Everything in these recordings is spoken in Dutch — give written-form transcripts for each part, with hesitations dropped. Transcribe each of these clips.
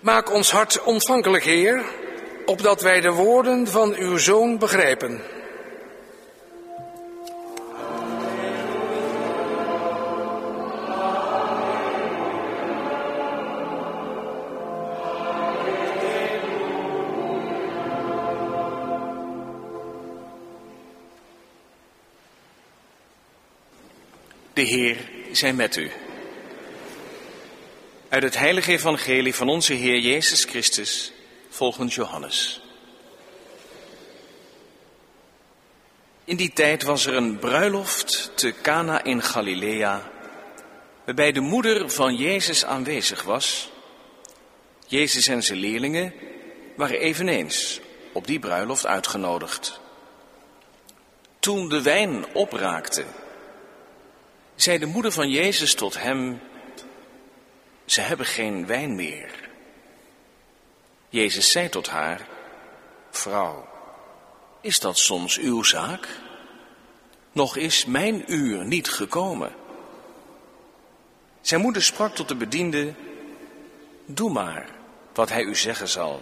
Maak ons hart ontvankelijk, Heer, opdat wij de woorden van uw Zoon begrijpen. De Heer zij met u. Uit het heilige evangelie van onze Heer Jezus Christus, volgens Johannes. In die tijd was er een bruiloft te Cana in Galilea, waarbij de moeder van Jezus aanwezig was. Jezus en zijn leerlingen waren eveneens op die bruiloft uitgenodigd. Toen de wijn opraakte, zei de moeder van Jezus tot hem: ze hebben geen wijn meer. Jezus zei tot haar: vrouw, is dat soms uw zaak? Nog is mijn uur niet gekomen. Zijn moeder sprak tot de bediende: doe maar wat hij u zeggen zal.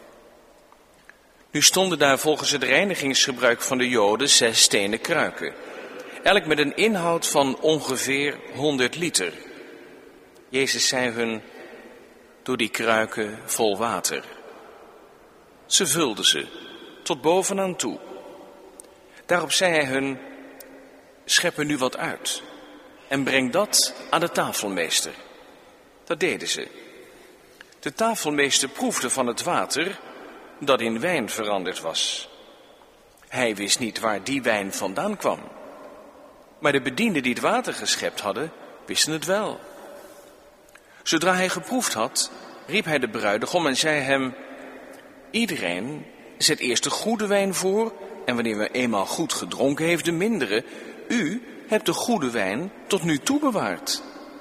Nu stonden daar volgens het reinigingsgebruik van de Joden 6 stenen kruiken, elk met een inhoud van ongeveer 100 liter. Jezus zei hun: doe die kruiken vol water. Ze vulden ze tot bovenaan toe. Daarop zei hij hun: schep er nu wat uit en breng dat aan de tafelmeester. Dat deden ze. De tafelmeester proefde van het water dat in wijn veranderd was. Hij wist niet waar die wijn vandaan kwam. Maar de bedienden die het water geschept hadden, wisten het wel. Zodra hij geproefd had, riep hij de bruidegom en zei hem: iedereen zet eerst de goede wijn voor en wanneer we eenmaal goed gedronken heeft, de mindere. U hebt de goede wijn tot nu toe bewaard.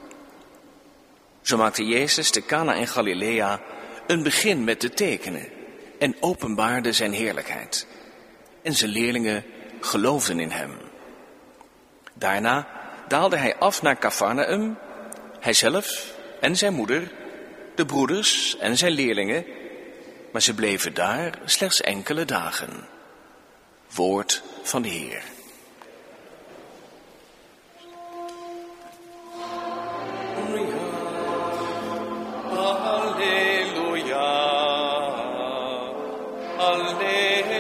Zo maakte Jezus te Cana in Galilea een begin met de tekenen en openbaarde zijn heerlijkheid. En zijn leerlingen geloofden in hem. Daarna daalde hij af naar Cafarnaum, hijzelf en zijn moeder, de broeders en zijn leerlingen, maar ze bleven daar slechts enkele dagen. Woord van de Heer. Halleluja, halleluja.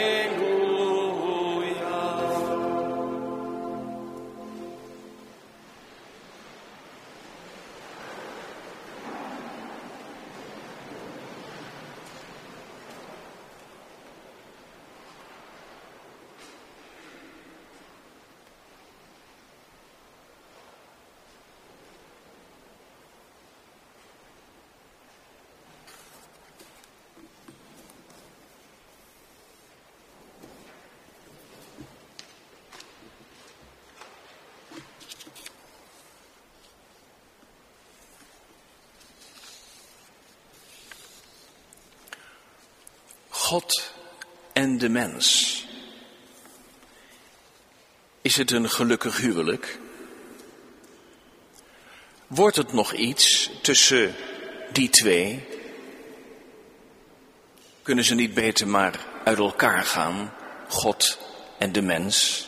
God en de mens. Is het een gelukkig huwelijk? Wordt het nog iets tussen die twee? Kunnen ze niet beter maar uit elkaar gaan, God en de mens?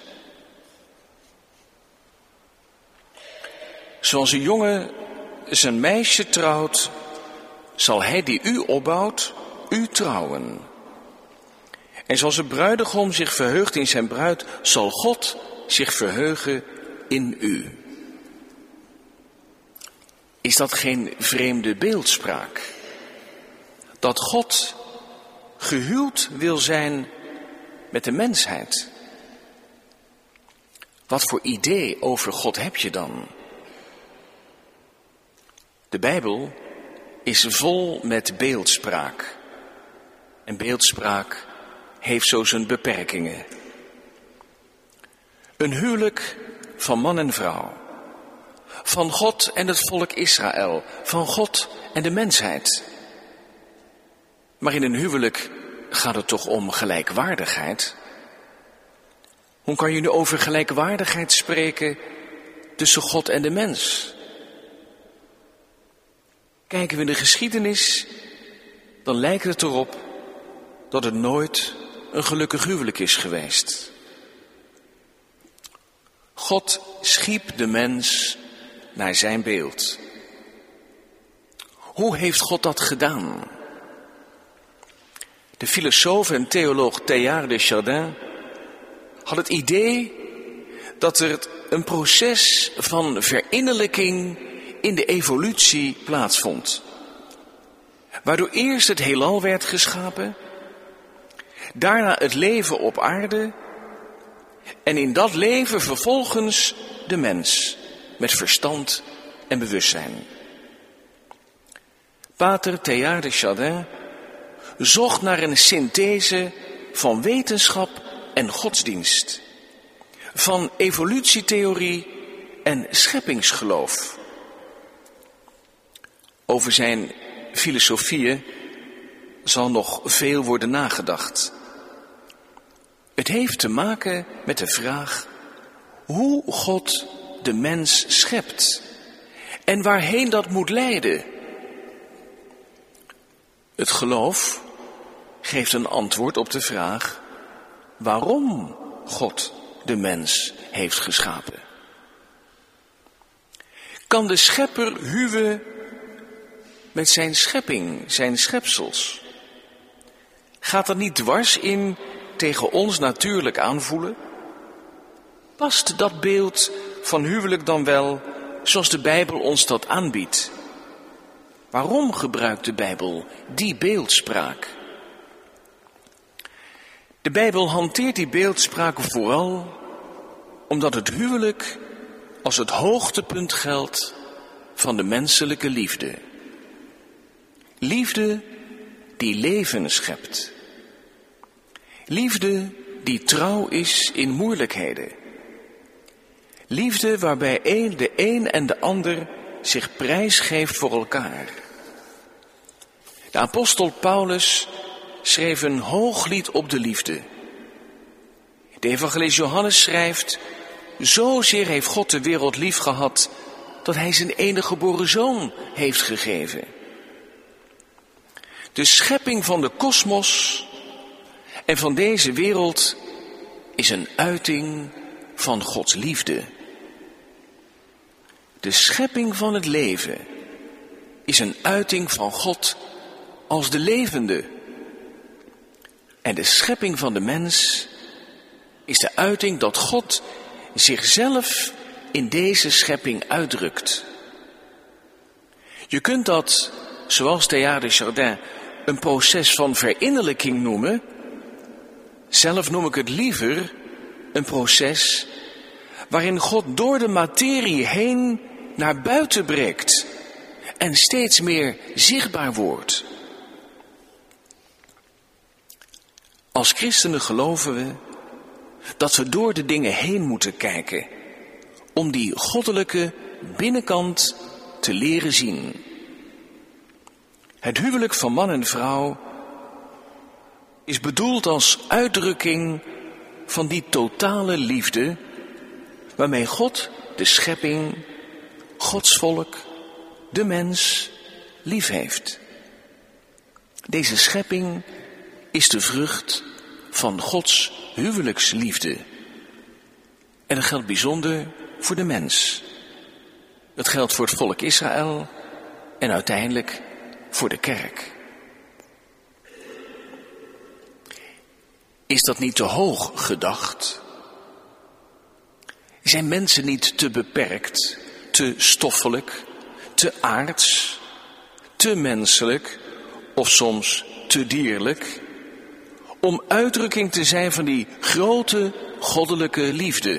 Zoals een jongen zijn meisje trouwt, zal hij die u opbouwt, u trouwen. En zoals een bruidegom zich verheugt in zijn bruid, zal God zich verheugen in u. Is dat geen vreemde beeldspraak? Dat God gehuwd wil zijn met de mensheid. Wat voor idee over God heb je dan? De Bijbel is vol met beeldspraak. En beeldspraak heeft zo zijn beperkingen. Een huwelijk van man en vrouw. Van God en het volk Israël. Van God en de mensheid. Maar in een huwelijk gaat het toch om gelijkwaardigheid? Hoe kan je nu over gelijkwaardigheid spreken tussen God en de mens? Kijken we in de geschiedenis, dan lijkt het erop dat het nooit een gelukkig huwelijk is geweest. God schiep de mens naar zijn beeld. Hoe heeft God dat gedaan? De filosoof en theoloog Teilhard de Chardin had het idee dat er een proces van verinnerlijking in de evolutie plaatsvond. Waardoor eerst het heelal werd geschapen, daarna het leven op aarde en in dat leven vervolgens de mens met verstand en bewustzijn. Pater Teilhard de Chardin zocht naar een synthese van wetenschap en godsdienst, van evolutietheorie en scheppingsgeloof. Over zijn filosofieën zal nog veel worden nagedacht. Het heeft te maken met de vraag hoe God de mens schept en waarheen dat moet leiden. Het geloof geeft een antwoord op de vraag waarom God de mens heeft geschapen. Kan de schepper huwen met zijn schepping, zijn schepsels? Gaat dat niet dwars in tegen ons natuurlijk aanvoelen? Past dat beeld van huwelijk dan wel zoals de Bijbel ons dat aanbiedt? Waarom gebruikt de Bijbel die beeldspraak? De Bijbel hanteert die beeldspraak vooral omdat het huwelijk als het hoogtepunt geldt van de menselijke liefde. Liefde die leven schept. Liefde die trouw is in moeilijkheden. Liefde waarbij de een en de ander zich prijsgeeft voor elkaar. De apostel Paulus schreef een hooglied op de liefde. De evangelist Johannes schrijft: zozeer heeft God de wereld lief gehad dat hij zijn enige geboren zoon heeft gegeven. De schepping van de kosmos en van deze wereld is een uiting van Gods liefde. De schepping van het leven is een uiting van God als de levende. En de schepping van de mens is de uiting dat God zichzelf in deze schepping uitdrukt. Je kunt dat, zoals Teilhard de Chardin, een proces van verinnerlijking noemen. Zelf noem ik het liever een proces waarin God door de materie heen naar buiten breekt en steeds meer zichtbaar wordt. Als christenen geloven we dat we door de dingen heen moeten kijken om die goddelijke binnenkant te leren zien. Het huwelijk van man en vrouw is bedoeld als uitdrukking van die totale liefde waarmee God de schepping, Gods volk, de mens lief heeft. Deze schepping is de vrucht van Gods huwelijksliefde. En dat geldt bijzonder voor de mens. Het geldt voor het volk Israël en uiteindelijk voor de kerk. Is dat niet te hoog gedacht? Zijn mensen niet te beperkt, te stoffelijk, te aards, te menselijk of soms te dierlijk, om uitdrukking te zijn van die grote goddelijke liefde?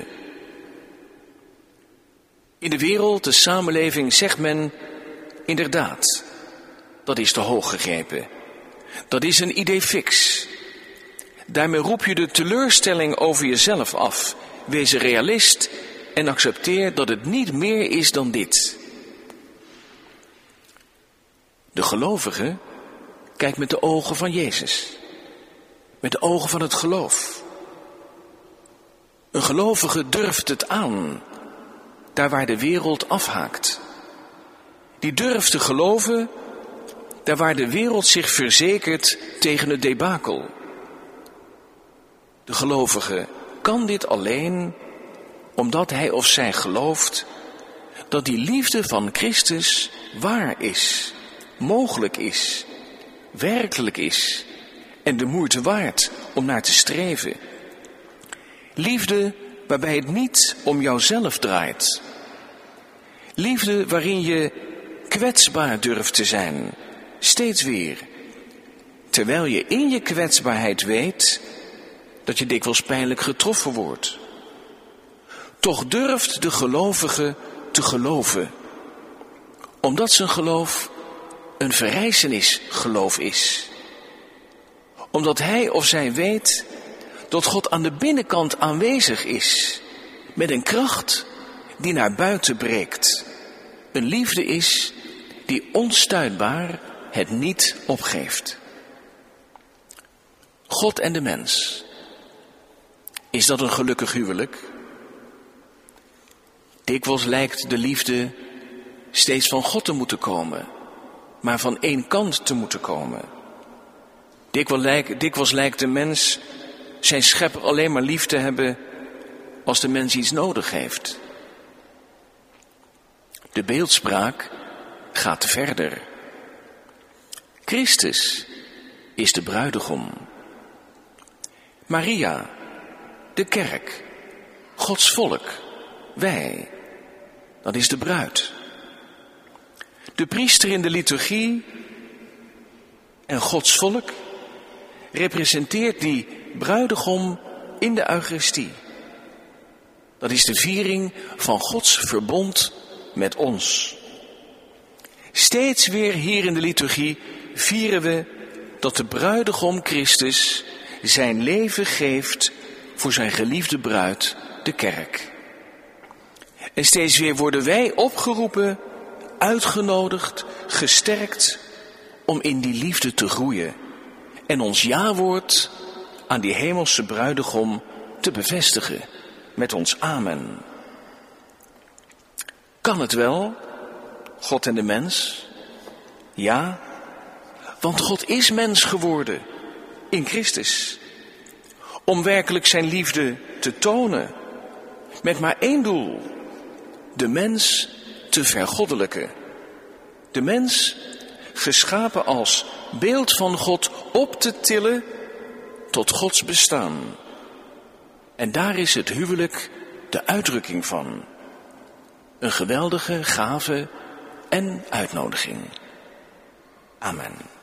In de wereld, de samenleving, zegt men inderdaad, dat is te hoog gegrepen. Dat is een idee fix. Daarmee roep je de teleurstelling over jezelf af. Wees een realist en accepteer dat het niet meer is dan dit. De gelovige kijkt met de ogen van Jezus. Met de ogen van het geloof. Een gelovige durft het aan, daar waar de wereld afhaakt. Die durft te geloven daar waar de wereld zich verzekert tegen het debakel. De gelovige kan dit alleen omdat hij of zij gelooft dat die liefde van Christus waar is, mogelijk is, werkelijk is en de moeite waard om naar te streven. Liefde waarbij het niet om jouzelf draait. Liefde waarin je kwetsbaar durft te zijn, steeds weer. Terwijl je in je kwetsbaarheid weet dat je dikwijls pijnlijk getroffen wordt. Toch durft de gelovige te geloven, omdat zijn geloof een verrijzenisgeloof is. Omdat hij of zij weet dat God aan de binnenkant aanwezig is, met een kracht die naar buiten breekt. Een liefde is die onstuitbaar het niet opgeeft. God en de mens. Is dat een gelukkig huwelijk? Dikwijls lijkt de liefde steeds van God te moeten komen, maar van één kant te moeten komen. Dikwijls lijkt de mens zijn schepper alleen maar lief te hebben als de mens iets nodig heeft. De beeldspraak gaat verder. Christus is de bruidegom. Maria, de kerk, Gods volk, wij, dat is de bruid. De priester in de liturgie en Gods volk representeert die bruidegom in de Eucharistie. Dat is de viering van Gods verbond met ons. Steeds weer hier in de liturgie vieren we dat de bruidegom Christus zijn leven geeft voor zijn geliefde bruid, de kerk. En steeds weer worden wij opgeroepen, uitgenodigd, gesterkt om in die liefde te groeien en ons ja-woord aan die hemelse bruidegom te bevestigen met ons amen. Kan het wel, God en de mens? Ja, want God is mens geworden in Christus. Om werkelijk zijn liefde te tonen, met maar één doel: de mens te vergoddelijken. De mens, geschapen als beeld van God, op te tillen tot Gods bestaan. En daar is het huwelijk de uitdrukking van. Een geweldige gave en uitnodiging. Amen.